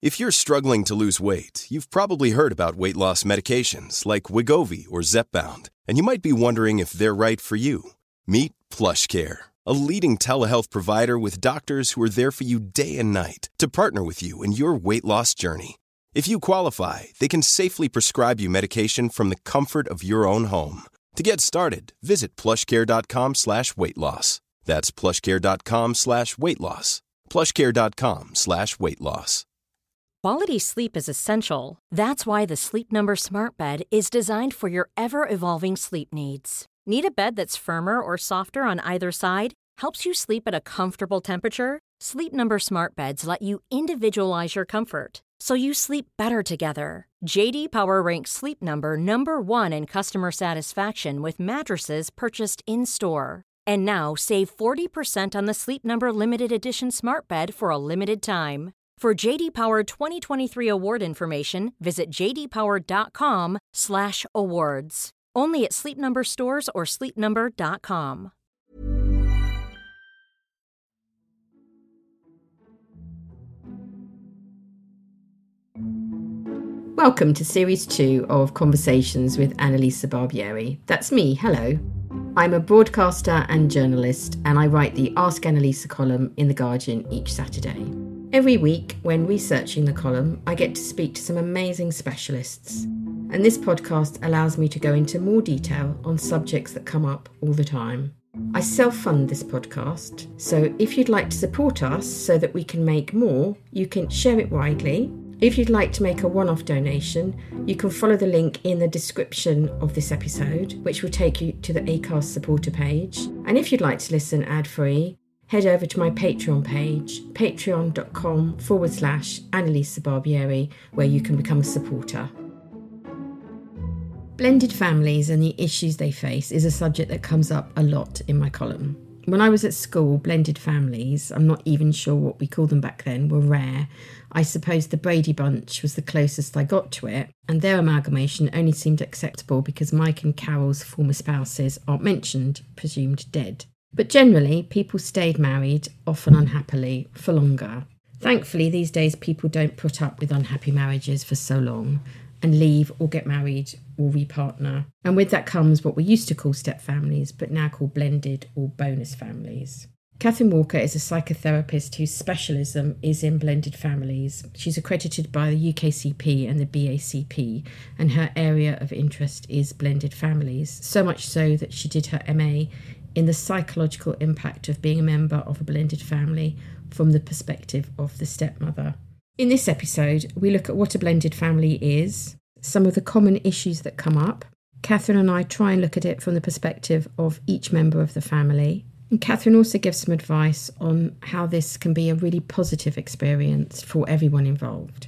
If you're struggling to lose weight, you've probably heard about weight loss medications like Wegovy or Zepbound, and you might be wondering if they're right for you. Meet PlushCare, a leading telehealth provider with doctors who are there for you day and night to partner with you in your weight loss journey. If you qualify, they can safely prescribe you medication from the comfort of your own home. To get started, visit plushcare.com/weightloss. That's plushcare.com/weightloss. plushcare.com/weightloss. Quality sleep is essential. That's why the Sleep Number Smart Bed is designed for your ever-evolving sleep needs. Need a bed that's firmer or softer on either side? Helps you sleep at a comfortable temperature? Sleep Number Smart Beds let you individualize your comfort, so you sleep better together. J.D. Power ranks Sleep Number number 1 in customer satisfaction with mattresses purchased in-store. And now, save 40% on the Sleep Number Limited Edition Smart Bed for a limited time. For J.D. Power 2023 award information, visit jdpower.com/awards. Only at Sleep Number stores or sleepnumber.com. Welcome to Series 2 of Conversations with Annalisa Barbieri. That's me, hello. I'm a broadcaster and journalist, and I write the Ask Annalisa column in The Guardian each Saturday. Every week, when researching the column, I get to speak to some amazing specialists. And this podcast allows me to go into more detail on subjects that come up all the time. I self-fund this podcast, so if you'd like to support us so that we can make more, you can share it widely. If you'd like to make a one-off donation, you can follow the link in the description of this episode, which will take you to the Acast supporter page. And if you'd like to listen ad-free, head over to my Patreon page, patreon.com/Annalisa Barbieri, where you can become a supporter. Blended families and the issues they face is a subject that comes up a lot in my column. When I was at school, blended families, I'm not even sure what we called them back then, were rare. I suppose the Brady Bunch was the closest I got to it, and their amalgamation only seemed acceptable because Mike and Carol's former spouses aren't mentioned, presumed dead. But generally, people stayed married, often unhappily, for longer. Thankfully, these days people don't put up with unhappy marriages for so long and leave or get married or repartner. And with that comes what we used to call step families, but now called blended or bonus families. Catherine Walker is a psychotherapist whose specialism is in blended families. She's accredited by the UKCP and the BACP, and her area of interest is blended families, so much so that she did her MA in the psychological impact of being a member of a blended family from the perspective of the stepmother. In this episode, we look at what a blended family is, some of the common issues that come up. Catherine and I try and look at it from the perspective of each member of the family. And Catherine also gives some advice on how this can be a really positive experience for everyone involved.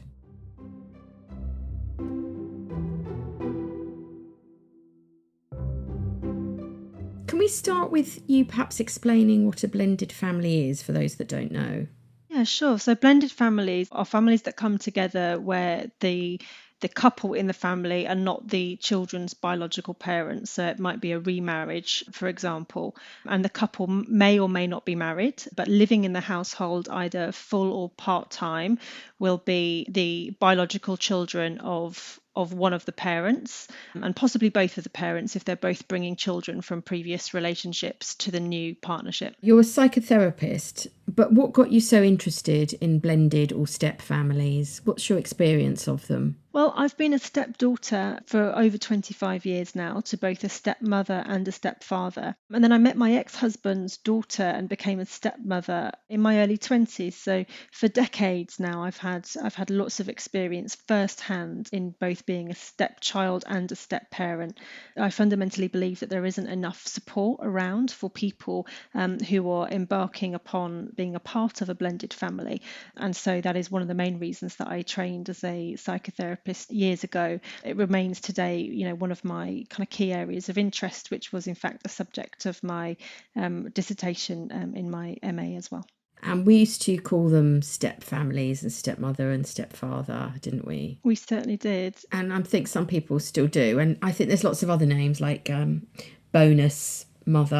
Can we start with you perhaps explaining what a blended family is for those that don't know? Yeah, sure. So blended families are families that come together where the couple in the family are not the children's biological parents. So it might be a remarriage, for example, and the couple may or may not be married, but living in the household either full or part-time will be the biological children of one of the parents, and possibly both of the parents if they're both bringing children from previous relationships to the new partnership. You're a psychotherapist, but what got you so interested in blended or step families? What's your experience of them? Well, I've been a stepdaughter for over 25 years now to both a stepmother and a stepfather. And then I met my ex-husband's daughter and became a stepmother in my early 20s. So for decades now, I've had lots of experience firsthand in both being a stepchild and a step-parent. I fundamentally believe that there isn't enough support around for people who are embarking upon being a part of a blended family. And so that is one of the main reasons that I trained as a psychotherapist years ago. It remains today, one of my kind of key areas of interest, which was in fact the subject of my dissertation in my MA as well. And we used to call them step families and stepmother and stepfather, didn't we? We certainly did. And I think some people still do. And I think there's lots of other names like bonus mother,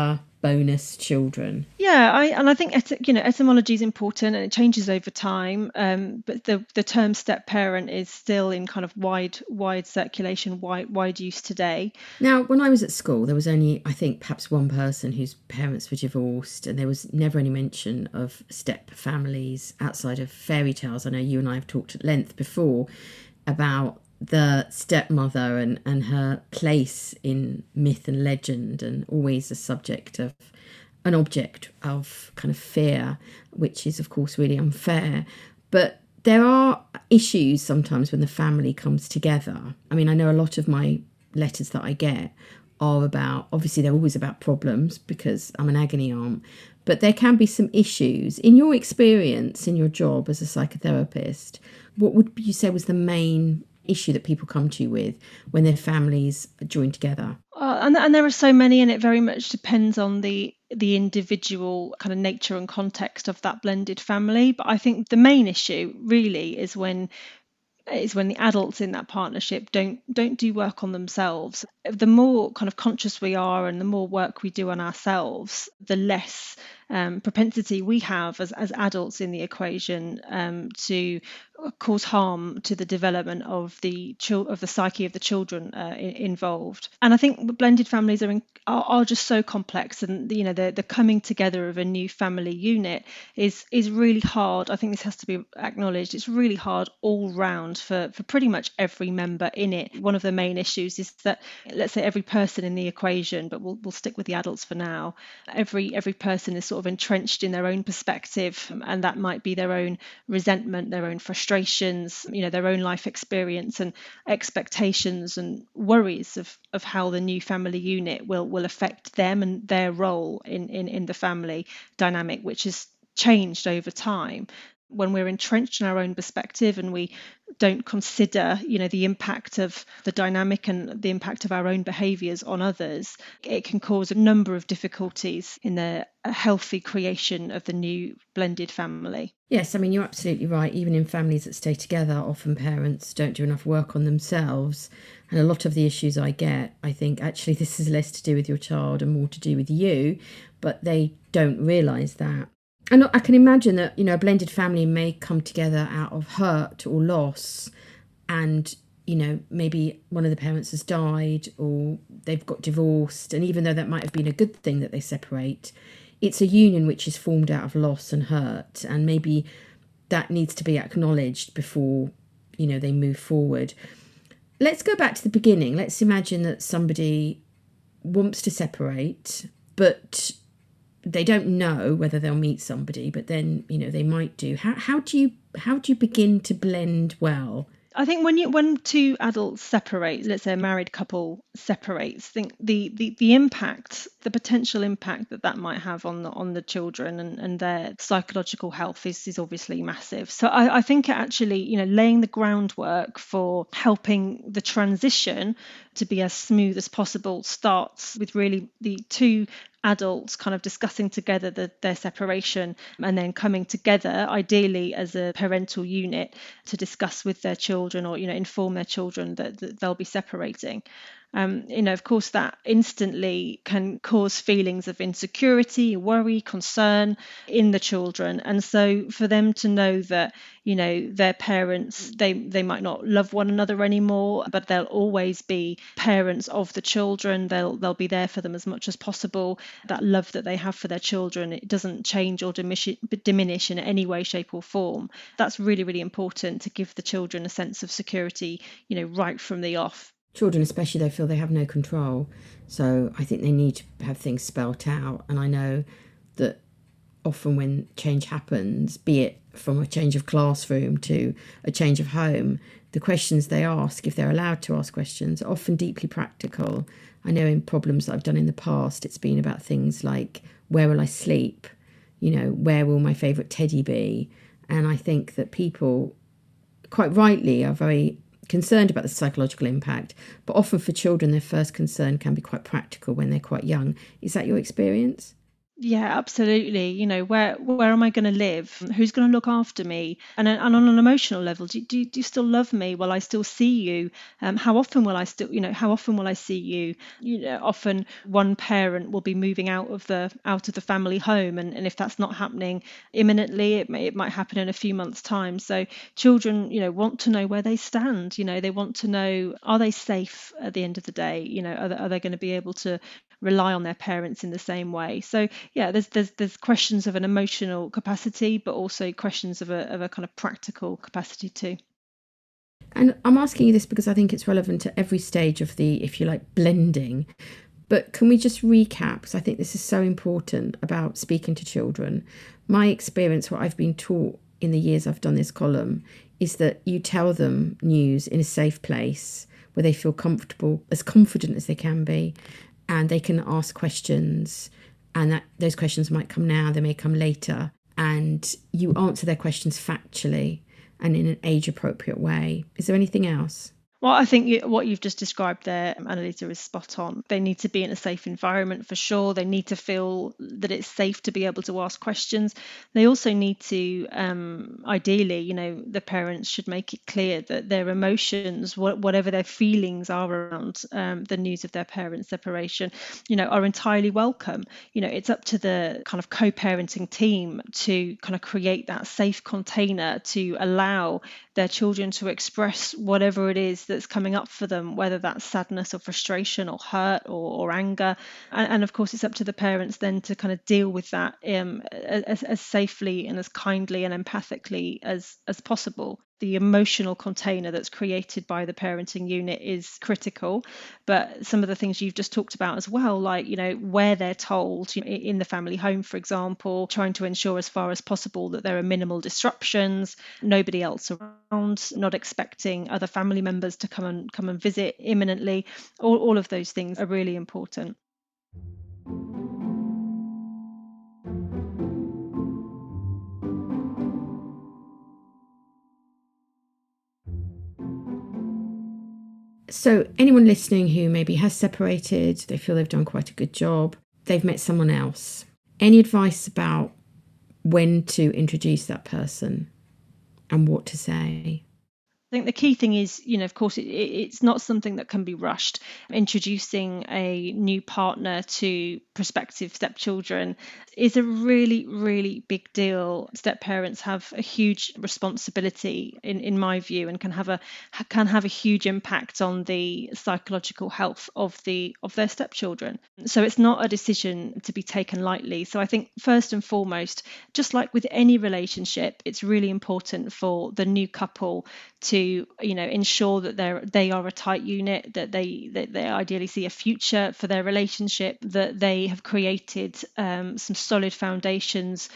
bonus children. Yeah, I think etymology is important and it changes over time. But the term step parent is still in kind of wide circulation, wide use today. Now, when I was at school, there was only, I think, perhaps one person whose parents were divorced, and there was never any mention of step families outside of fairy tales. I know you and I have talked at length before about the stepmother and her place in myth and legend, and always a subject of an object of kind of fear, which is of course really unfair. But there are issues sometimes when the family comes together. I mean, I know a lot of my letters that I get are about, obviously they're always about problems because I'm an agony aunt, but there can be some issues. In your experience, in your job as a psychotherapist, what would you say was the main issue that people come to you with when their families are joined together? And there are so many, and it very much depends on the individual kind of nature and context of that blended family. But I think the main issue really is when the adults in that partnership don't do work on themselves. The more kind of conscious we are and the more work we do on ourselves, the less propensity we have as adults in the equation to cause harm to the development of the psyche of the children involved. And I think blended families are just so complex, and the coming together of a new family unit is really hard. I think this has to be acknowledged. It's really hard all round for pretty much every member in it. One of the main issues is that, let's say, every person in the equation, but we'll stick with the adults for now, every person is sort of entrenched in their own perspective, and that might be their own resentment, their own frustrations, their own life experience and expectations and worries of how the new family unit will affect them and their role in the family dynamic, which has changed over time. When we're entrenched in our own perspective and we don't consider, the impact of the dynamic and the impact of our own behaviours on others, it can cause a number of difficulties in the healthy creation of the new blended family. Yes, I mean, you're absolutely right. Even in families that stay together, often parents don't do enough work on themselves. And a lot of the issues I get, I think, actually, this is less to do with your child and more to do with you, but they don't realise that. And I can imagine that, a blended family may come together out of hurt or loss, and, maybe one of the parents has died or they've got divorced. And even though that might have been a good thing that they separate, it's a union which is formed out of loss and hurt. And maybe that needs to be acknowledged before, they move forward. Let's go back to the beginning. Let's imagine that somebody wants to separate, but they don't know whether they'll meet somebody, but then, they might do. How do you begin to blend well? I think when two adults separate, let's say a married couple separates, I think the impact, the potential impact that might have on the children and their psychological health is obviously massive. So I think actually, laying the groundwork for helping the transition to be as smooth as possible starts with really the two adults kind of discussing together their separation and then coming together, ideally as a parental unit, to discuss with their children or inform their children that they'll be separating. Of course, that instantly can cause feelings of insecurity, worry, concern in the children. And so for them to know that, their parents, they might not love one another anymore, but they'll always be parents of the children. They'll be there for them as much as possible. That love that they have for their children, it doesn't change or diminish in any way, shape or form. That's really, really important to give the children a sense of security, right from the off. Children especially, they feel they have no control. So I think they need to have things spelt out. And I know that often when change happens, be it from a change of classroom to a change of home, the questions they ask, if they're allowed to ask questions, are often deeply practical. I know in problems that I've done in the past, it's been about things like, where will I sleep? Where will my favourite teddy be? And I think that people, quite rightly, are very concerned about the psychological impact, but often for children their first concern can be quite practical when they're quite young. Is that your experience? Yeah, absolutely. Where am I going to live? Who's going to look after me? And on an emotional level, do you still love me? Will I still see you? How often will I see you? Often one parent will be moving out of the family home, and if that's not happening imminently, it might happen in a few months' time. So children, want to know where they stand. They want to know, are they safe at the end of the day? Are they going to be able to rely on their parents in the same way? So yeah, there's questions of an emotional capacity, but also questions of a kind of practical capacity too. And I'm asking you this because I think it's relevant to every stage of the, if you like, blending. But can we just recap? Because I think this is so important about speaking to children. My experience, what I've been taught in the years I've done this column, is that you tell them news in a safe place where they feel comfortable, as confident as they can be, and they can ask questions. And that those questions might come now, they may come later. And you answer their questions factually and in an age-appropriate way. Is there anything else? Well, I think what you've just described there, Annalisa, is spot on. They need to be in a safe environment for sure. They need to feel that it's safe to be able to ask questions. They also need to, ideally, the parents should make it clear that their emotions, whatever their feelings are around the news of their parents' separation, are entirely welcome. It's up to the kind of co-parenting team to kind of create that safe container to allow their children to express whatever it is that's coming up for them, whether that's sadness or frustration or hurt or anger. And of course, it's up to the parents then to kind of deal with that as safely and as kindly and empathically as possible. The emotional container that's created by the parenting unit is critical, but some of the things you've just talked about as well, like where they're told, in the family home, for example, trying to ensure as far as possible that there are minimal disruptions, nobody else around, not expecting other family members to come and visit imminently. All of those things are really important. So anyone listening who maybe has separated, they feel they've done quite a good job, they've met someone else. Any advice about when to introduce that person and what to say? I think the key thing is, of course, it's not something that can be rushed. Introducing a new partner to prospective stepchildren is a really, really big deal. Step parents have a huge responsibility, in my view, and can have a huge impact on the psychological health of their stepchildren. So it's not a decision to be taken lightly. So I think first and foremost, just like with any relationship, it's really important for the new couple to ensure that they are a tight unit, that they ideally see a future for their relationship, that they have created some solid foundations,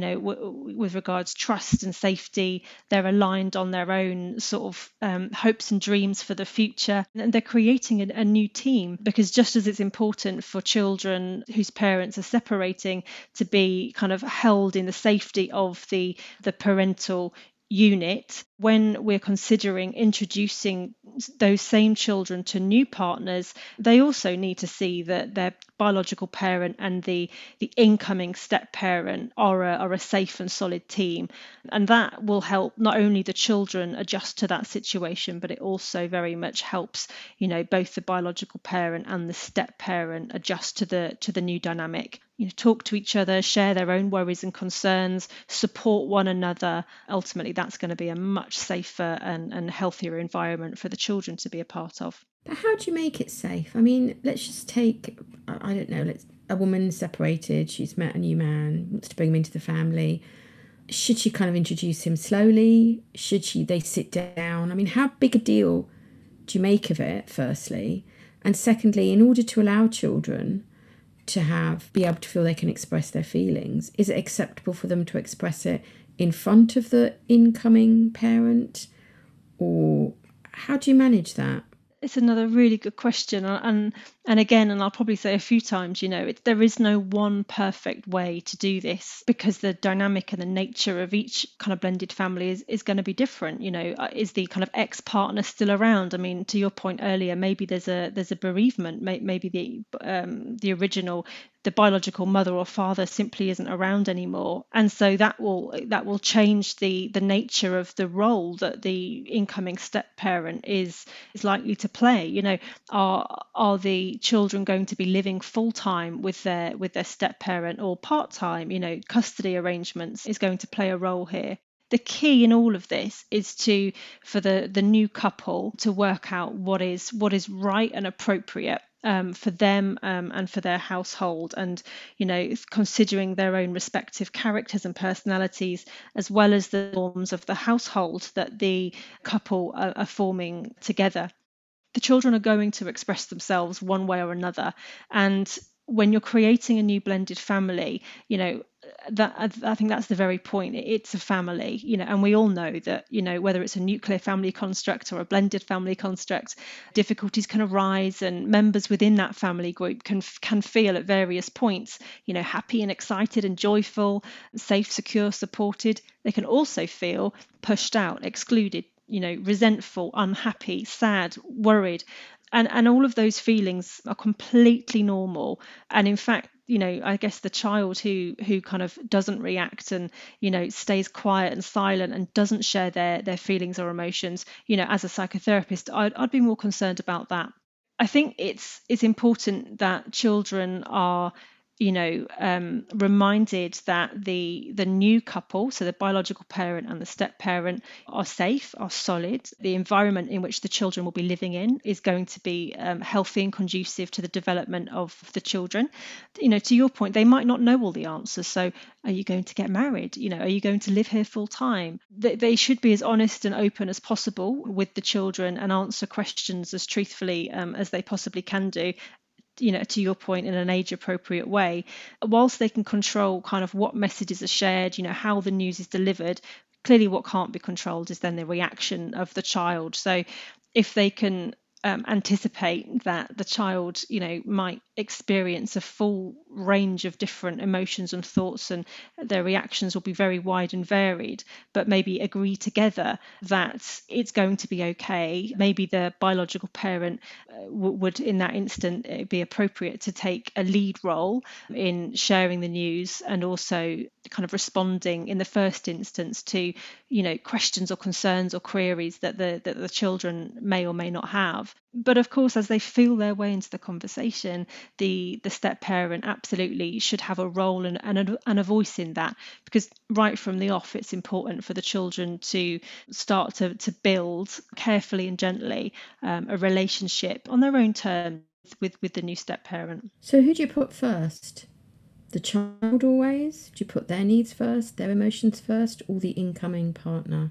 with regards trust and safety. They're aligned on their own sort of hopes and dreams for the future, and they're creating a new team. Because just as it's important for children whose parents are separating to be kind of held in the safety of the parental unit, when we're considering introducing those same children to new partners, they also need to see that their biological parent and the incoming step parent are a safe and solid team. And that will help not only the children adjust to that situation, but it also very much helps, both the biological parent and the step parent adjust to the new dynamic. Talk to each other, share their own worries and concerns, support one another. Ultimately, that's going to be a much safer and healthier environment for the children to be a part of. But how do you make it safe? I mean, let's just take, I don't know, a woman separated, she's met a new man, wants to bring him into the family. Should she kind of introduce him slowly? Should they sit down? I mean, how big a deal do you make of it, firstly? And secondly, in order to allow children to be able to feel they can express their feelings, is it acceptable for them to express it in front of the incoming parent? Or how do you manage that? It's another really good question, and again, and I'll probably say a few times, there is no one perfect way to do this, because the dynamic and the nature of each kind of blended family is going to be different. Is the kind of ex-partner still around? I mean, to your point earlier, maybe there's a bereavement, maybe the original the biological mother or father simply isn't around anymore. And so that will change the nature of the role that the incoming step parent is likely to play. Are the children going to be living full time with their step parent, or part time? Custody arrangements is going to play a role here. The key in all of this is for the new couple to work out what is right and appropriate for them and for their household, and considering their own respective characters and personalities, as well as the norms of the household that the couple are forming together. The children are going to express themselves one way or another, and when you're creating a new blended family, that I think that's the very point. It's a family, and we all know that, whether it's a nuclear family construct or a blended family construct, difficulties can arise, and members within that family group can feel at various points, happy and excited and joyful, safe, secure, supported. They can also feel pushed out, excluded, resentful, unhappy, sad, worried. And all of those feelings are completely normal. And in fact, I guess the child who kind of doesn't react and, stays quiet and silent and doesn't share their feelings or emotions, as a psychotherapist, I'd be more concerned about that. I think it's important that children are reminded that the new couple, so the biological parent and the step parent, are safe, are solid. The environment in which the children will be living in is going to be healthy and conducive to the development of the children. To your point, they might not know all the answers. So are you going to get married? Are you going to live here full time? They should be as honest and open as possible with the children and answer questions as truthfully as they possibly can do, to your point, in an age appropriate way, whilst they can control kind of what messages are shared, how the news is delivered. Clearly what can't be controlled is then the reaction of the child. So if they can anticipate that the child, might experience a full range of different emotions and thoughts, and their reactions will be very wide and varied, but maybe agree together that it's going to be okay. Maybe the biological parent would, in that instant, it be appropriate to take a lead role in sharing the news, and also kind of responding in the first instance to, questions or concerns or queries that the children may or may not have. But of course, as they feel their way into the conversation, the step parent absolutely should have a role and a voice in that, because right from the off, it's important for the children to start to build carefully and gently a relationship on their own terms with the new step parent. So who do you put first? The child always? Do you put their needs first, their emotions first, or the incoming partner?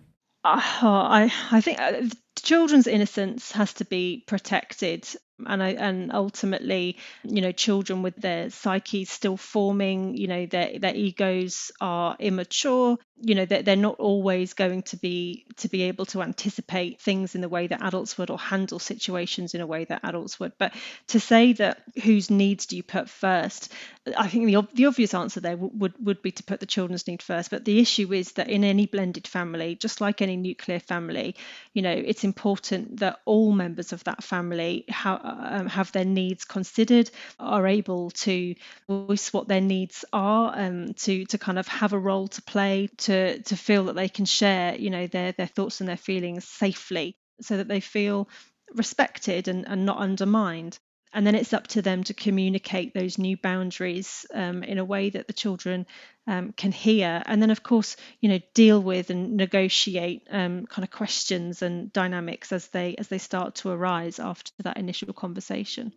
I think children's innocence has to be protected, and ultimately, children with their psyches still forming, their egos are immature. They're not always going to be able to anticipate things in the way that adults would, or handle situations in a way that adults would. But to say that whose needs do you put first, I think the obvious answer there would be to put the children's need first. But the issue is that in any blended family, just like any nuclear family, it's important that all members of that family have their needs considered, are able to voice what their needs are, to kind of have a role to play, to feel that they can share, their thoughts and their feelings safely, so that they feel respected and not undermined. And then it's up to them to communicate those new boundaries in a way that the children can hear. And then, of course, deal with and negotiate kind of questions and dynamics as they start to arise after that initial conversation.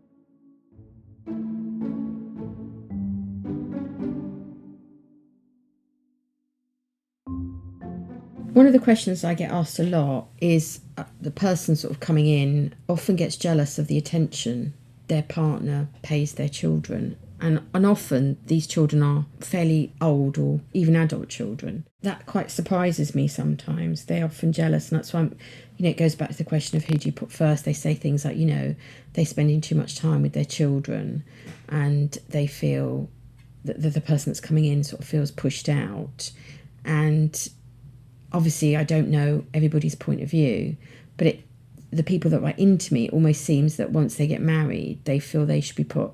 One of the questions I get asked a lot is the person sort of coming in often gets jealous of the attention their partner pays their children. And often these children are fairly old or even adult children. That quite surprises me sometimes. They're often jealous, and that's why it goes back to the question of who do you put first. They say things like, they're spending too much time with their children, and they feel that the person that's coming in sort of feels pushed out. And obviously I don't know everybody's point of view, but the people that write into me, it almost seems that once they get married, they feel they should be put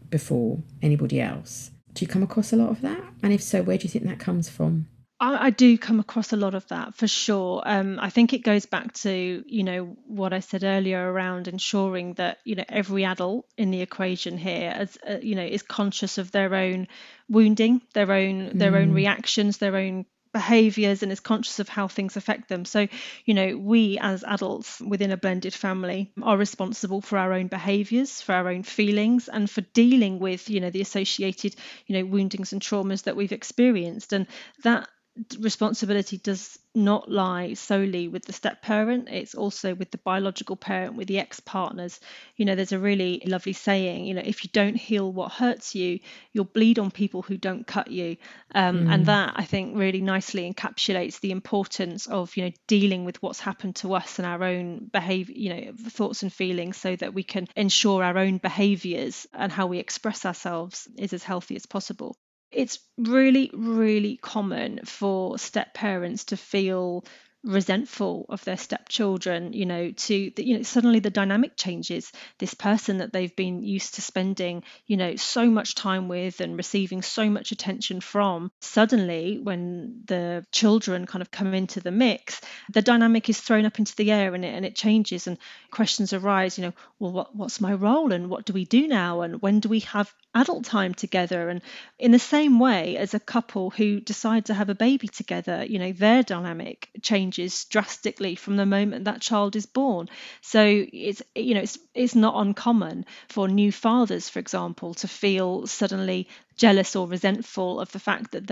before anybody else. Do you come across a lot of that? And if so, where do you think that comes from? I do come across a lot of that for sure. I think it goes back to, what I said earlier around ensuring that, every adult in the equation here, as is conscious of their own wounding, their own reactions, their own behaviors, and is conscious of how things affect them. So, we as adults within a blended family are responsible for our own behaviors, for our own feelings, and for dealing with, the associated, woundings and traumas that we've experienced. And that responsibility does not lie solely with the step parent. It's also with the biological parent, with the ex-partners. There's a really lovely saying, if you don't heal what hurts you, you'll bleed on people who don't cut you. And that, I think, really nicely encapsulates the importance of, dealing with what's happened to us and our own behavior, thoughts and feelings, so that we can ensure our own behaviors and how we express ourselves is as healthy as possible. It's really, really common for step parents to feel resentful of their stepchildren, suddenly the dynamic changes. This person that they've been used to spending, so much time with and receiving so much attention from, suddenly when the children kind of come into the mix, the dynamic is thrown up into the air and it changes, and questions arise, what's my role, and what do we do now, and when do we have adult time together? And in the same way as a couple who decide to have a baby together, their dynamic changes drastically from the moment that child is born. So it's not uncommon for new fathers, for example, to feel suddenly jealous or resentful of the fact that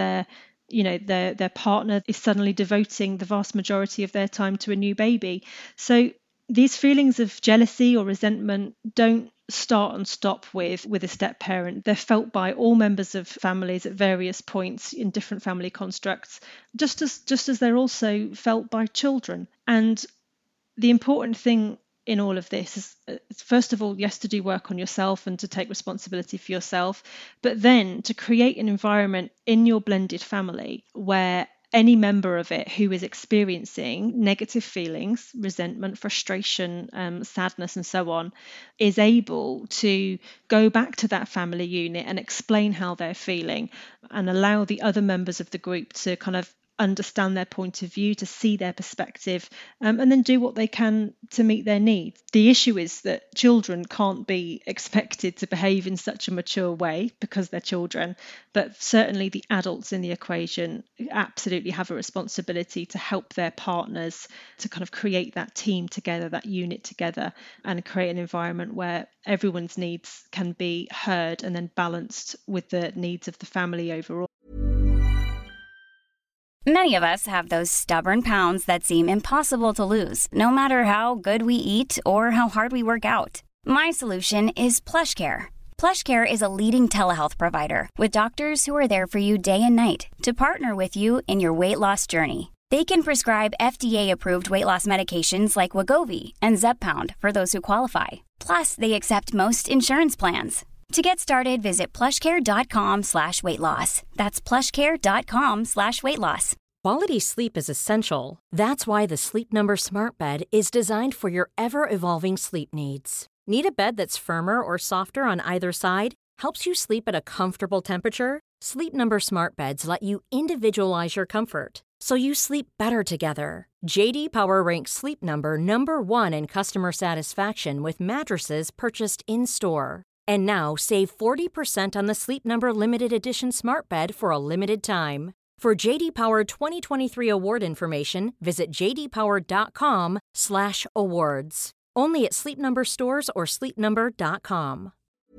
their partner is suddenly devoting the vast majority of their time to a new baby. So these feelings of jealousy or resentment don't start and stop with a step parent. They're felt by all members of families at various points in different family constructs, just as they're also felt by children. And the important thing in all of this is, first of all, yes, to do work on yourself and to take responsibility for yourself, but then to create an environment in your blended family where any member of it who is experiencing negative feelings, resentment, frustration, sadness, and so on, is able to go back to that family unit and explain how they're feeling, and allow the other members of the group to kind of understand their point of view, to see their perspective, and then do what they can to meet their needs. The issue is that children can't be expected to behave in such a mature way because they're children, but certainly the adults in the equation absolutely have a responsibility to help their partners to kind of create that team together, that unit together, and create an environment where everyone's needs can be heard and then balanced with the needs of the family overall. Many of us have those stubborn pounds that seem impossible to lose, no matter how good we eat or how hard we work out. My solution is PlushCare. PlushCare is a leading telehealth provider with doctors who are there for you day and night to partner with you in your weight loss journey. They can prescribe FDA-approved weight loss medications like Wegovy and Zepbound for those who qualify. Plus, they accept most insurance plans. To get started, visit plushcare.com/weightloss. That's plushcare.com/weightloss. Quality sleep is essential. That's why the Sleep Number Smart Bed is designed for your ever-evolving sleep needs. Need a bed that's firmer or softer on either side? Helps you sleep at a comfortable temperature? Sleep Number Smart Beds let you individualize your comfort, so you sleep better together. J.D. Power ranks Sleep Number #1 in customer satisfaction with mattresses purchased in-store. And now, save 40% on the Sleep Number Limited Edition Smart Bed for a limited time. For J.D. Power 2023 award information, visit jdpower.com/awards. Only at Sleep Number stores or sleepnumber.com.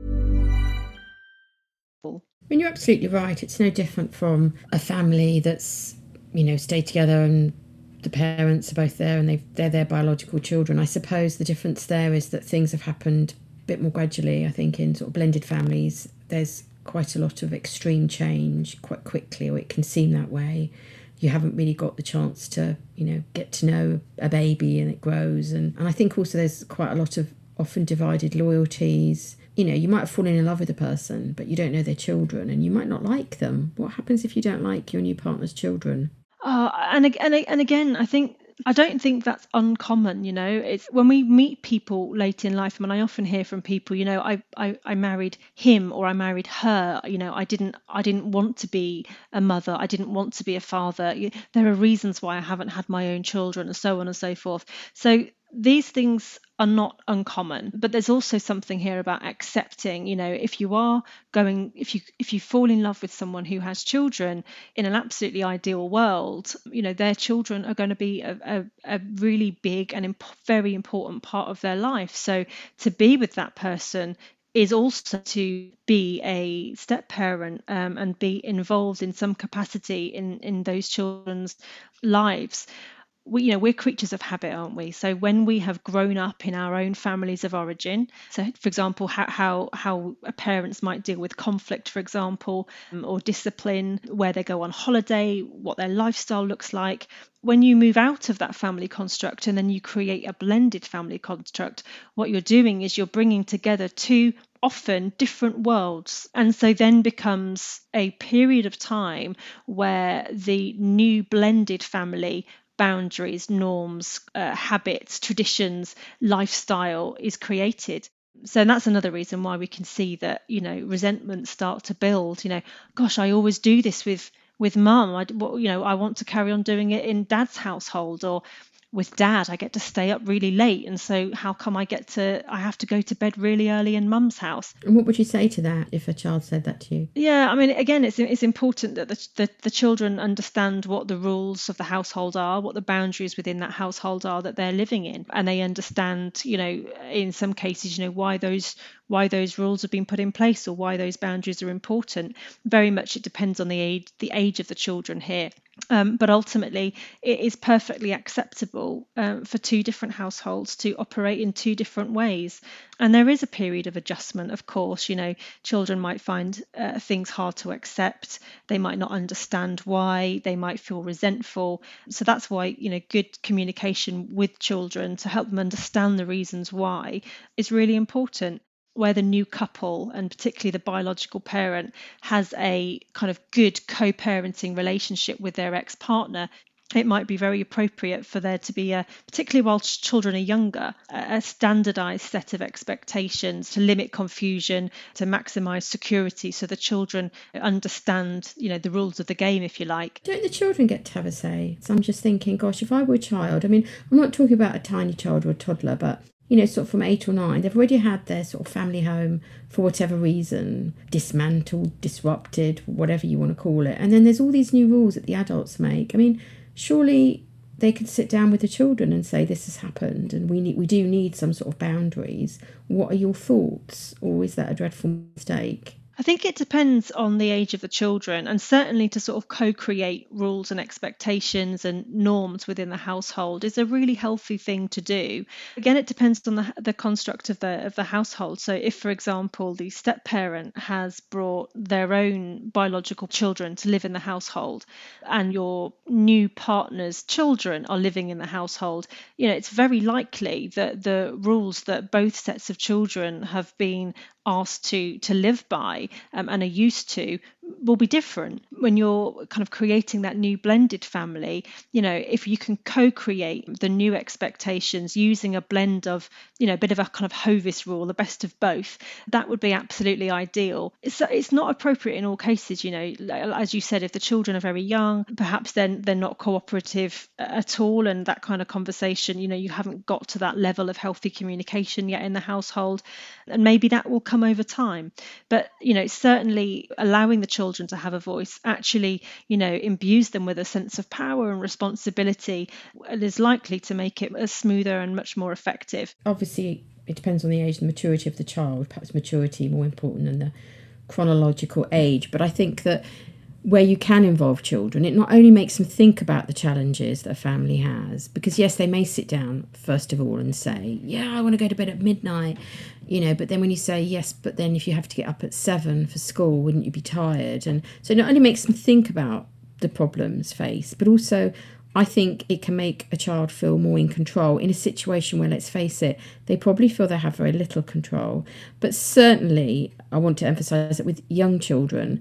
I mean, you're absolutely right. It's no different from a family that's, stayed together and the parents are both there and they're their biological children. I suppose the difference there is that things have happened bit more gradually. I think in sort of blended families there's quite a lot of extreme change quite quickly, or it can seem that way. You haven't really got the chance to get to know a baby and it grows, and I think also there's quite a lot of often divided loyalties. You might have fallen in love with a person but you don't know their children and you might not like them. What happens if you don't like your new partner's children? And again, I think I don't think that's uncommon, It's when we meet people late in life. I mean, I often hear from people, I married him or I married her. I didn't want to be a mother. I didn't want to be a father. There are reasons why I haven't had my own children, and so on and so forth. So these things are not uncommon, but there's also something here about accepting, if you fall in love with someone who has children in an absolutely ideal world, their children are going to be a really big and very important part of their life. So to be with that person is also to be a step parent, and be involved in some capacity in those children's lives. We're creatures of habit, aren't we? So when we have grown up in our own families of origin, so for example, how parents might deal with conflict, for example, or discipline, where they go on holiday, what their lifestyle looks like. When you move out of that family construct and then you create a blended family construct, what you're doing is you're bringing together two often different worlds. And so then becomes a period of time where the new blended family boundaries, norms, habits, traditions, lifestyle is created. So that's another reason why we can see that, resentments start to build. Gosh, I always do this with mum. I want to carry on doing it in dad's household, or with dad, I get to stay up really late. And so how come I have to go to bed really early in mum's house? And what would you say to that if a child said that to you? Yeah, I mean, again, it's important that the children understand what the rules of the household are, what the boundaries within that household are that they're living in. And they understand, in some cases, why those rules have been put in place or why those boundaries are important. Very much it depends on the age of the children here. But ultimately, it is perfectly acceptable for two different households to operate in two different ways. And there is a period of adjustment, of course. Children might find things hard to accept. They might not understand why. They might feel resentful. So that's why, good communication with children to help them understand the reasons why is really important. Where the new couple, and particularly the biological parent, has a kind of good co-parenting relationship with their ex-partner, it might be very appropriate for there to be, particularly while children are younger, a standardized set of expectations to limit confusion, to maximize security, so the children understand, the rules of the game, if you like. Don't the children get to have a say? So I'm just thinking, gosh, if I were a child, I mean, I'm not talking about a tiny child or a toddler, but sort of from 8 or 9, they've already had their sort of family home for whatever reason, dismantled, disrupted, whatever you want to call it. And then there's all these new rules that the adults make. I mean, surely they could sit down with the children and say, this has happened and we do need some sort of boundaries. What are your thoughts? Or is that a dreadful mistake? I think it depends on the age of the children, and certainly to sort of co-create rules and expectations and norms within the household is a really healthy thing to do. Again, it depends on the construct of the household. So if, for example, the step parent has brought their own biological children to live in the household, and your new partner's children are living in the household, it's very likely that the rules that both sets of children have been asked to live by and are used to will be different. When you're kind of creating that new blended family, if you can co-create the new expectations using a blend of, a bit of a kind of Hovis rule, the best of both, that would be absolutely ideal. It's not appropriate in all cases, as you said, if the children are very young, perhaps then they're not cooperative at all, and that kind of conversation, you haven't got to that level of healthy communication yet in the household, and maybe that will come over time. But certainly allowing the children to have a voice actually imbues them with a sense of power and responsibility, and is likely to make it a smoother and much more effective. Obviously it depends on the age and maturity of the child, perhaps maturity more important than the chronological age. But I think that where you can involve children, it not only makes them think about the challenges that a family has, because yes, they may sit down first of all and say, I want to go to bed at midnight, but then when you say, yes, but then if you have to get up at 7 for school, wouldn't you be tired? And so it not only makes them think about the problems faced, but also I think it can make a child feel more in control in a situation where, let's face it, they probably feel they have very little control. But certainly I want to emphasise that with young children,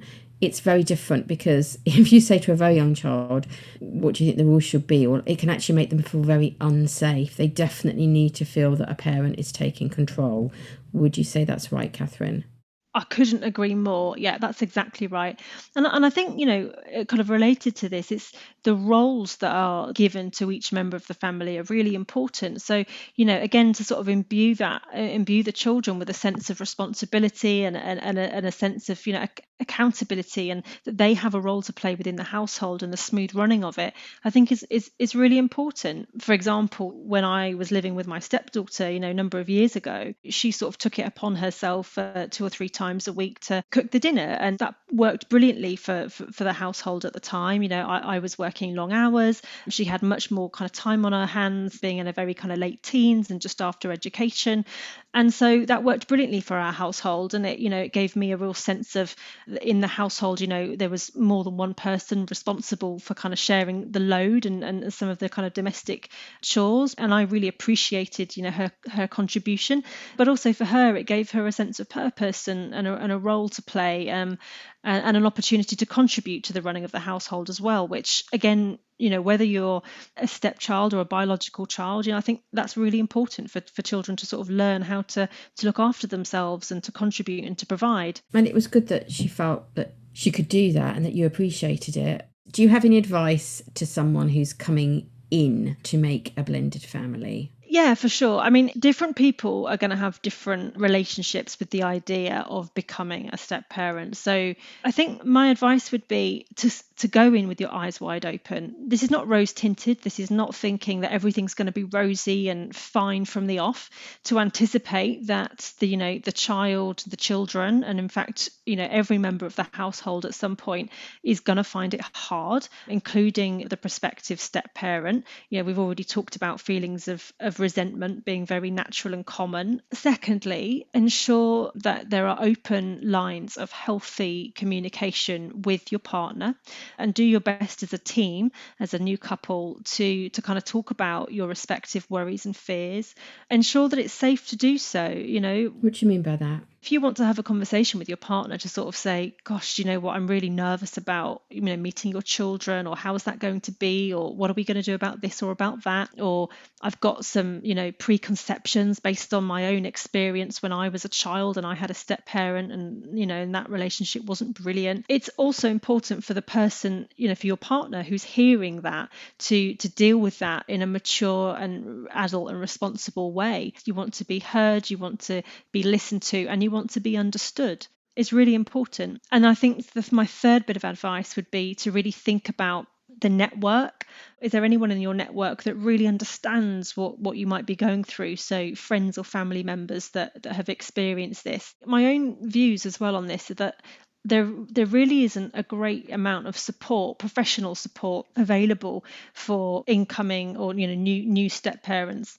it's very different, because if you say to a very young child, what do you think the rules should be? Or it can actually make them feel very unsafe. They definitely need to feel that a parent is taking control. Would you say that's right, Catherine? I couldn't agree more. Yeah, that's exactly right. And I think, kind of related to this, it's the roles that are given to each member of the family are really important. So, again, to sort of imbue the children with a sense of responsibility and a sense of, accountability, and that they have a role to play within the household and the smooth running of it, I think is really important. For example, when I was living with my stepdaughter, a number of years ago, she sort of took it upon herself 2 or 3 times a week to cook the dinner, and that worked brilliantly for the household at the time. I was working long hours. She had much more kind of time on her hands, being in a very kind of late teens and just after education, and so that worked brilliantly for our household. And it gave me a real sense of, in the household, there was more than one person responsible for kind of sharing the load and some of the kind of domestic chores, and I really appreciated her contribution. But also for her, it gave her a sense of purpose and a role to play, and an opportunity to contribute to the running of the household as well, which again, whether you're a stepchild or a biological child, I think that's really important for children to sort of learn how to look after themselves and to contribute and to provide. And it was good that she felt that she could do that and that you appreciated it. Do you have any advice to someone who's coming in to make a blended family? Yeah, for sure. I mean, different people are going to have different relationships with the idea of becoming a step parent. So I think my advice would be to go in with your eyes wide open. This is not rose tinted. This is not thinking that everything's going to be rosy and fine from the off. To anticipate that the child, the children, and in fact, every member of the household at some point is going to find it hard, including the prospective step parent. We've already talked about feelings of resentment being very natural and common. Secondly, ensure that there are open lines of healthy communication with your partner, and do your best as a team, as a new couple, to kind of talk about your respective worries and fears. Ensure that it's safe to do so. What do you mean by that? If you want to have a conversation with your partner to sort of say, gosh, I'm really nervous about, meeting your children, or how is that going to be, or what are we going to do about this or about that, or I've got some, preconceptions based on my own experience when I was a child and I had a step parent, and, and that relationship wasn't brilliant. It's also important for the person, for your partner who's hearing that, to deal with that in a mature and adult and responsible way. You want to be heard, you want to be listened to, and you want to be understood. Is really important. And I think my third bit of advice would be to really think about the network. Is there anyone in your network that really understands what you might be going through? So friends or family members that have experienced this. My own views as well on this are that there really isn't a great amount of support, professional support, available for incoming or new step parents.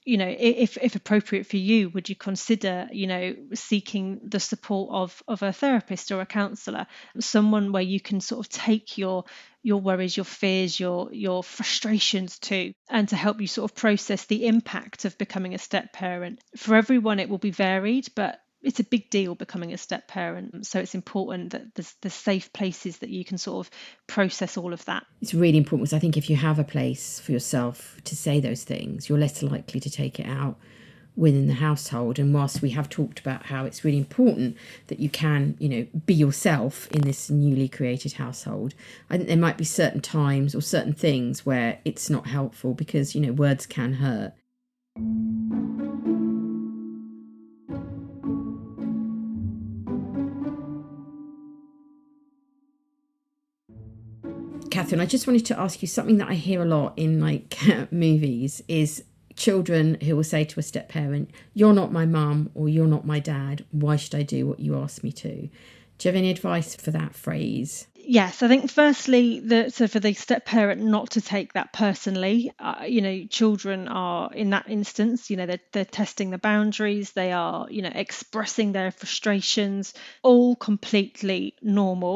If appropriate for you, would you consider seeking the support of a therapist or a counsellor, someone where you can sort of take your worries, your fears, your frustrations to, and to help you sort of process the impact of becoming a step parent. For everyone, it will be varied, but it's a big deal becoming a step parent. So it's important that there's safe places that you can sort of process all of that. It's really important, because I think if you have a place for yourself to say those things, you're less likely to take it out within the household. And whilst we have talked about how it's really important that you can, be yourself in this newly created household, I think there might be certain times or certain things where it's not helpful, because, words can hurt. Catherine, I just wanted to ask you something that I hear a lot in movies is children who will say to a step parent, "You're not my mum," or "You're not my dad. Why should I do what you ask me to?" Do you have any advice for that phrase? Yes, I think firstly, for the step parent not to take that personally. Children are, in that instance, they're testing the boundaries. They are, expressing their frustrations, all completely normal.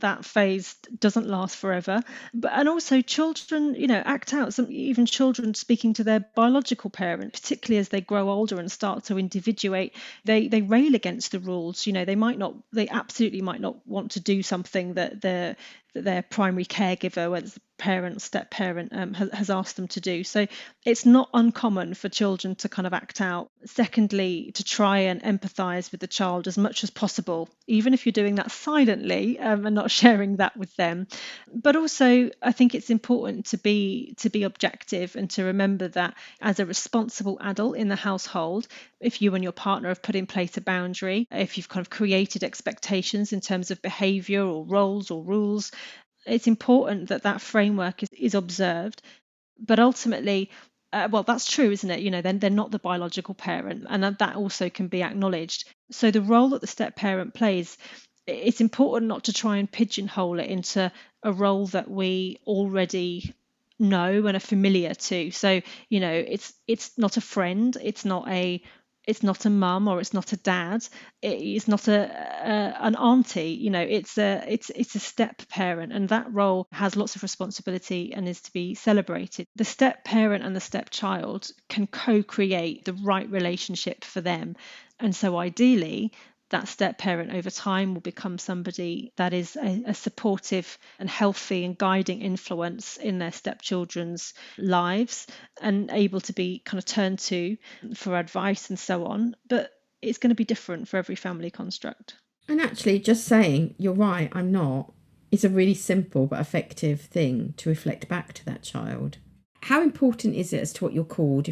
that phase doesn't last forever. And also children, act out. Even children speaking to their biological parent, particularly as they grow older and start to individuate, they rail against the rules. They absolutely might not want to do something that their primary caregiver, whether it's the parent, step parent, has asked them to do. So it's not uncommon for children to kind of act out. Secondly, to try and empathise with the child as much as possible, even if you're doing that silently and not sharing that with them. But also, I think it's important to be objective and to remember that as a responsible adult in the household, if you and your partner have put in place a boundary, if you've kind of created expectations in terms of behaviour or roles or rules, it's important that that framework is observed. But ultimately, well, that's true, isn't it? Then they're not the biological parent, and that also can be acknowledged. So the role that the step parent plays, it's important not to try and pigeonhole it into a role that we already know and are familiar to. So, it's not a friend, it's not a mum, or it's not a dad, it's not an auntie. It's a step parent, and that role has lots of responsibility and is to be celebrated. The step parent and the stepchild can co-create the right relationship for them, and so ideally that step parent over time will become somebody that is a supportive and healthy and guiding influence in their stepchildren's lives, and able to be kind of turned to for advice and so on. But it's going to be different for every family construct. And actually, just saying, you're right, I'm not, is a really simple but effective thing to reflect back to that child. How important is it as to what you're called?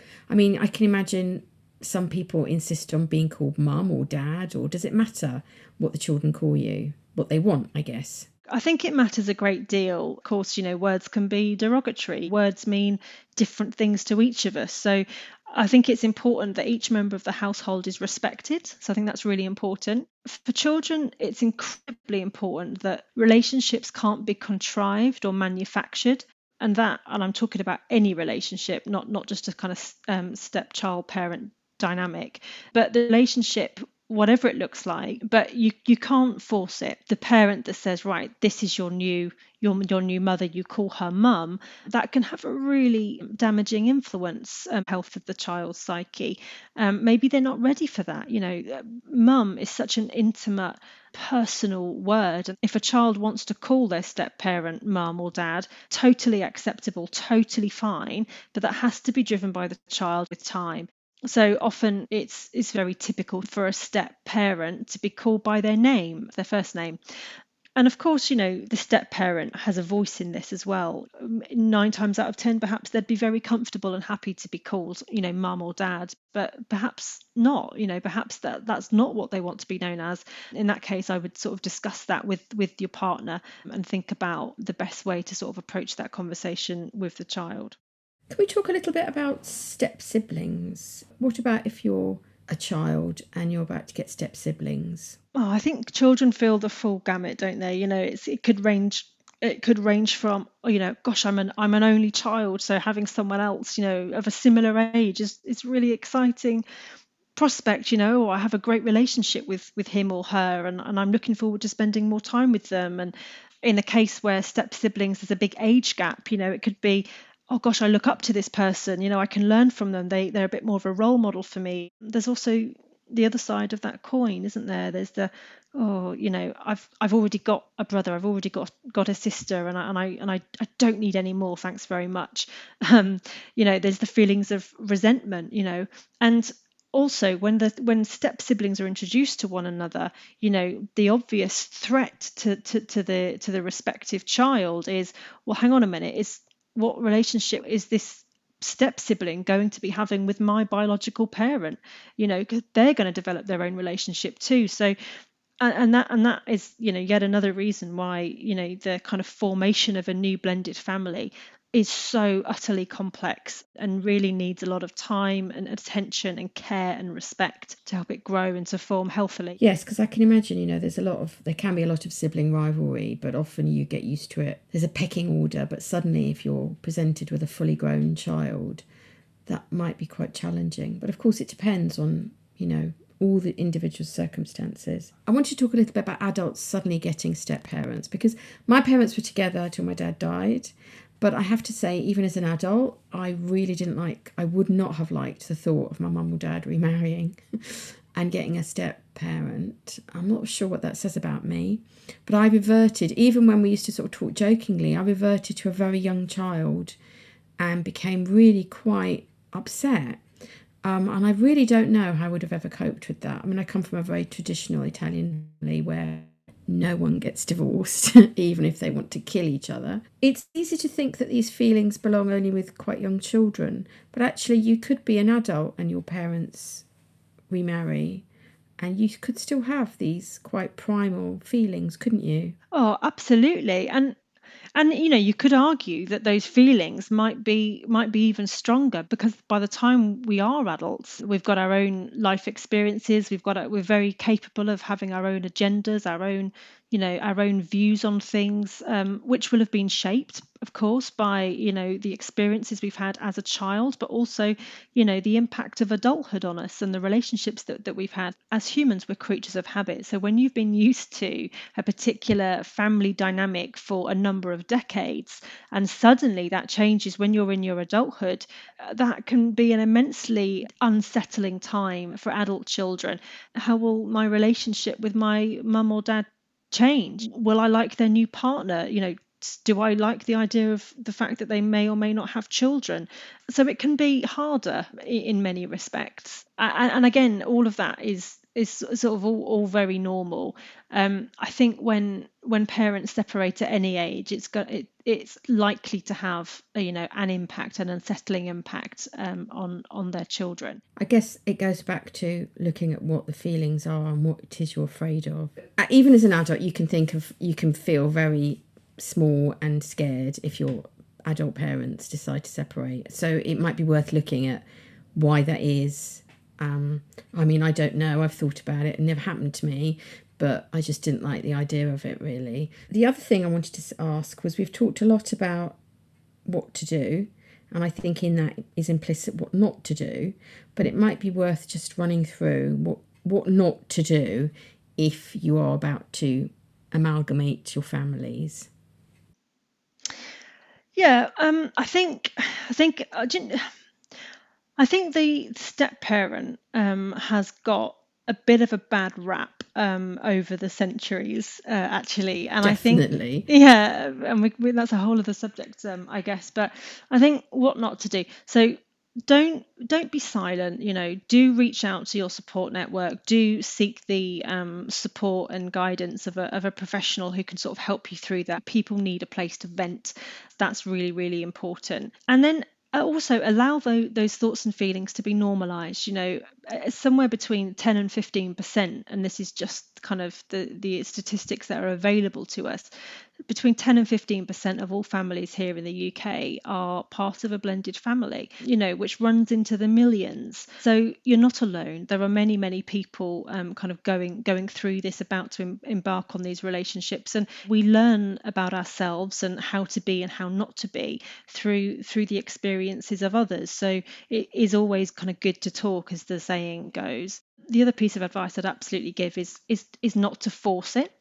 I can imagine some people insist on being called mum or dad, or does it matter what the children call you? What they want, I guess. I think it matters a great deal. Of course, words can be derogatory. Words mean different things to each of us. So I think it's important that each member of the household is respected. So I think that's really important. For children, it's incredibly important that relationships can't be contrived or manufactured. And I'm talking about any relationship, not just a kind of stepchild parent dynamic, but the relationship, whatever it looks like, but you can't force it. The parent that says, right, this is your new mother, you call her mum, that can have a really damaging influence health of the child's psyche. Maybe they're not ready for that. Mum is such an intimate, personal word, and if a child wants to call their step parent mum or dad, totally acceptable, totally fine, but that has to be driven by the child with time. So often it's very typical for a step parent to be called by their name, their first name. And of course, the step parent has a voice in this as well. 9 times out of 10, perhaps they'd be very comfortable and happy to be called, mum or dad, but perhaps not, perhaps that's not what they want to be known as. In that case, I would sort of discuss that with your partner and think about the best way to sort of approach that conversation with the child. Can we talk a little bit about step siblings? What about if you're a child and you're about to get step siblings? Oh, I think children feel the full gamut, don't they? It could range from, gosh, I'm an only child, so having someone else, of a similar age is really exciting prospect. I have a great relationship with him or her, and I'm looking forward to spending more time with them. And in a case where step siblings, there's a big age gap, it could be, oh gosh, I look up to this person, I can learn from them. They're a bit more of a role model for me. There's also the other side of that coin, isn't there? There's the, I've already got a brother, I've already got a sister, and I don't need any more, thanks very much. There's the feelings of resentment, and also when step siblings are introduced to one another, the obvious threat to the respective child is, well, hang on a minute, what relationship is this step sibling going to be having with my biological parent? Because they're going to develop their own relationship too. So, and that is, yet another reason why, the kind of formation of a new blended family is so utterly complex and really needs a lot of time and attention and care and respect to help it grow and to form healthily. Yes, because I can imagine, there can be a lot of sibling rivalry, but often you get used to it. There's a pecking order, but suddenly if you're presented with a fully grown child, that might be quite challenging. But of course it depends on, all the individual circumstances. I want to talk a little bit about adults suddenly getting step parents, because my parents were together till my dad died. But I have to say, even as an adult, I would not have liked the thought of my mum or dad remarrying and getting a step parent. I'm not sure what that says about me. But I reverted, even when we used to sort of talk jokingly, I reverted to a very young child and became really quite upset. And I really don't know how I would have ever coped with that. I mean, I come from a very traditional Italian family where no one gets divorced, even if they want to kill each other. It's easy to think that these feelings belong only with quite young children, but actually you could be an adult and your parents remarry, and you could still have these quite primal feelings, couldn't you? Oh, absolutely. And you could argue that those feelings might be even stronger, because by the time we are adults, we've got our own life experiences, we're very capable of having our own agendas, our own views on things, which will have been shaped, of course, by the experiences we've had as a child, but also the impact of adulthood on us and the relationships that we've had. As humans, we're creatures of habit. So when you've been used to a particular family dynamic for a number of decades, and suddenly that changes when you're in your adulthood, that can be an immensely unsettling time for adult children. How will my relationship with my mum or dad change? Will I like their new partner? Do I like the idea of the fact that they may or may not have children? So it can be harder in many respects. And again, all of that is sort of all very normal. I think when parents separate at any age, it's likely to have an impact, an unsettling impact on their children. I guess it goes back to looking at what the feelings are and what it is you're afraid of. Even as an adult, you can feel very small and scared if your adult parents decide to separate. So it might be worth looking at why that is. I mean, I don't know. I've thought about it. It never happened to me, but I just didn't like the idea of it, really. The other thing I wanted to ask was, we've talked a lot about what to do, and I think in that is implicit what not to do, but it might be worth just running through what not to do if you are about to amalgamate your families. Yeah, I think the step parent has got a bit of a bad rap over the centuries, actually, and Definitely. I think, yeah, and that's a whole other subject, I guess. But I think what not to do. So don't be silent. Do reach out to your support network. Do seek the support and guidance of a professional who can sort of help you through that. People need a place to vent. That's really, really important. And then also allow those thoughts and feelings to be normalized. Somewhere between 10 and 15%, and this is just kind of the statistics that are available to us, between 10 and 15% of all families here in the UK are part of a blended family, which runs into the millions. So you're not alone. There are many, many people kind of going through this, about to embark on these relationships, and we learn about ourselves and how to be and how not to be through the experiences of others. So it is always kind of good to talk, as the saying goes. The other piece of advice I'd absolutely give is not to force it.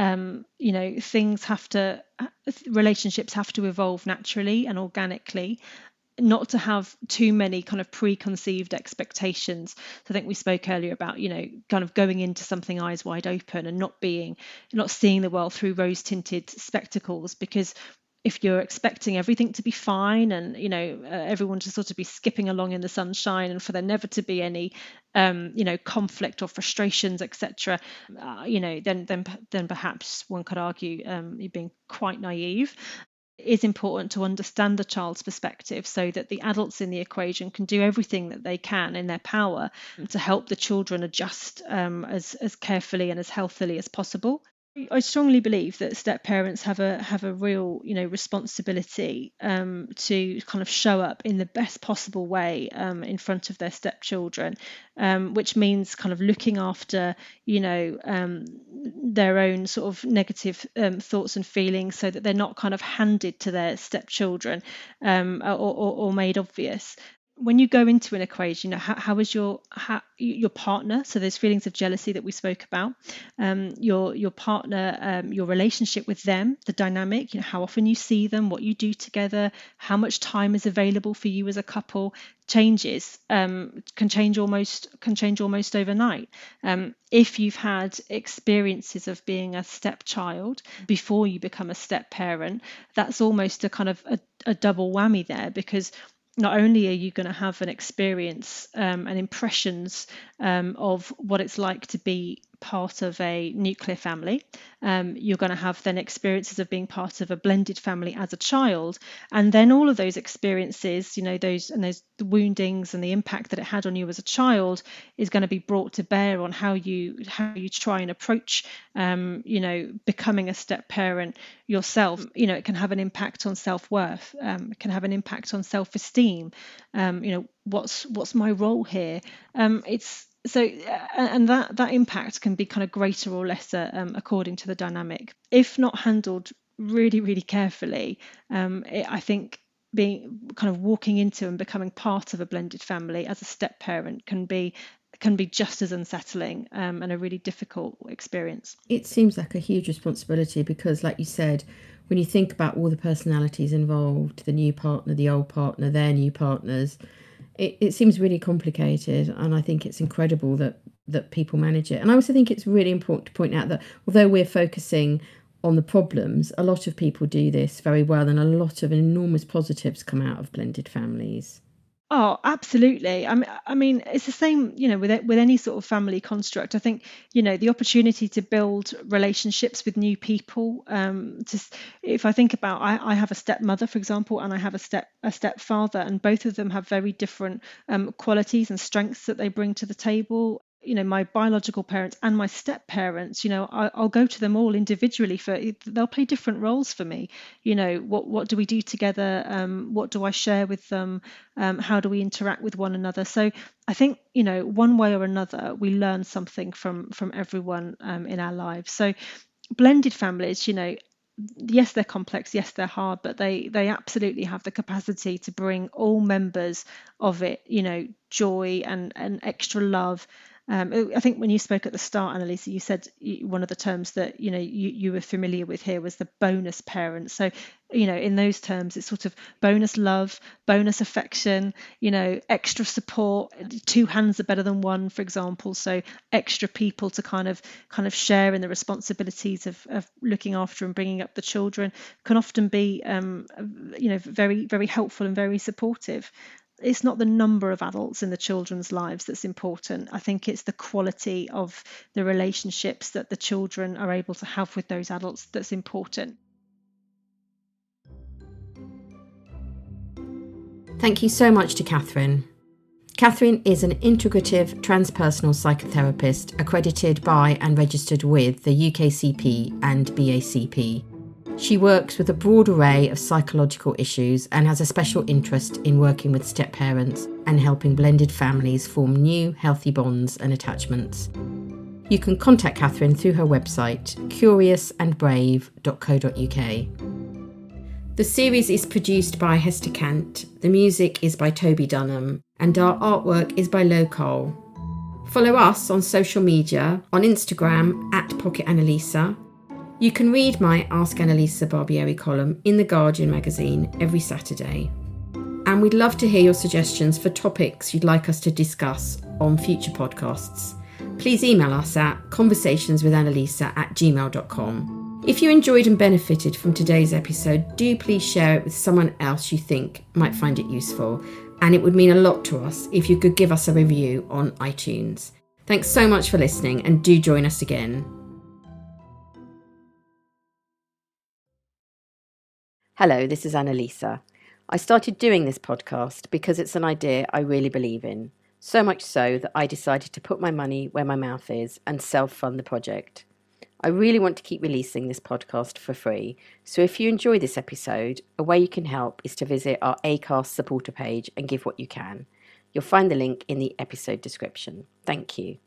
Relationships have to evolve naturally and organically, not to have too many kind of preconceived expectations. So I think we spoke earlier about, kind of going into something eyes wide open and not seeing the world through rose-tinted spectacles, because if you're expecting everything to be fine and everyone to sort of be skipping along in the sunshine, and for there never to be any conflict or frustrations, etc., then perhaps one could argue you're being quite naive. It is important to understand the child's perspective, so that the adults in the equation can do everything that they can in their power to help the children adjust as carefully and as healthily as possible. I strongly believe that step parents have a real responsibility to kind of show up in the best possible way in front of their stepchildren, which means kind of looking after their own sort of negative thoughts and feelings, so that they're not kind of handed to their stepchildren or made obvious. when you go into an equation, how is your partner? So there's feelings of jealousy that we spoke about. Your partner, your relationship with them, the dynamic. How often you see them, what you do together, how much time is available for you as a couple changes. Can change almost overnight. If you've had experiences of being a stepchild before you become a step parent, that's almost a kind of a double whammy there, because not only are you going to have an experience and impressions of what it's like to be part of a nuclear family, you're going to have then experiences of being part of a blended family as a child, and then all of those experiences, those the woundings and the impact that it had on you as a child is going to be brought to bear on how you try and approach becoming a step parent yourself. It can have an impact on self-worth, it can have an impact on self-esteem. What's my role here? And that impact can be kind of greater or lesser according to the dynamic. If not handled really, really carefully, I think being kind of walking into and becoming part of a blended family as a step parent can be just as unsettling and a really difficult experience. It seems like a huge responsibility because, like you said, when you think about all the personalities involved, the new partner, the old partner, their new partners, it seems really complicated, and I think it's incredible that people manage it. And I also think it's really important to point out that although we're focusing on the problems, a lot of people do this very well, and a lot of enormous positives come out of blended families. Oh, absolutely. I mean, it's the same, with any sort of family construct. I think, the opportunity to build relationships with new people. If I think about, I have a stepmother, for example, and I have a stepfather, and both of them have very different qualities and strengths that they bring to the table. My biological parents and my step parents, I'll go to them all individually they'll play different roles for me. What do we do together? What do I share with them? How do we interact with one another? So I think, one way or another, we learn something from everyone in our lives. So blended families, yes, they're complex, yes, they're hard, but they absolutely have the capacity to bring all members of it, joy and extra love. I think when you spoke at the start, Annalisa, you said one of the terms that you were familiar with here was the bonus parent. So in those terms, it's sort of bonus love, bonus affection, extra support. Two hands are better than one, for example. So extra people to kind of share in the responsibilities of looking after and bringing up the children can often be very, very helpful and very supportive. It's not the number of adults in the children's lives that's important. I think it's the quality of the relationships that the children are able to have with those adults that's important. Thank you so much to Catherine. Catherine is an integrative transpersonal psychotherapist accredited by and registered with the UKCP and BACP. She works with a broad array of psychological issues and has a special interest in working with step parents and helping blended families form new, healthy bonds and attachments. You can contact Catherine through her website, curiousandbrave.co.uk. The series is produced by Hester Kant, the music is by Toby Dunham, and our artwork is by Lo Cole. Follow us on social media, on Instagram @PocketAnnalisa. You can read my Ask Annalisa Barbieri column in The Guardian magazine every Saturday. And we'd love to hear your suggestions for topics you'd like us to discuss on future podcasts. Please email us at conversationswithannalisa@gmail.com. If you enjoyed and benefited from today's episode, do please share it with someone else you think might find it useful. And it would mean a lot to us if you could give us a review on iTunes. Thanks so much for listening, and do join us again. Hello, this is Annalisa. I started doing this podcast because it's an idea I really believe in, so much so that I decided to put my money where my mouth is and self-fund the project. I really want to keep releasing this podcast for free, so if you enjoy this episode, a way you can help is to visit our Acast supporter page and give what you can. You'll find the link in the episode description. Thank you.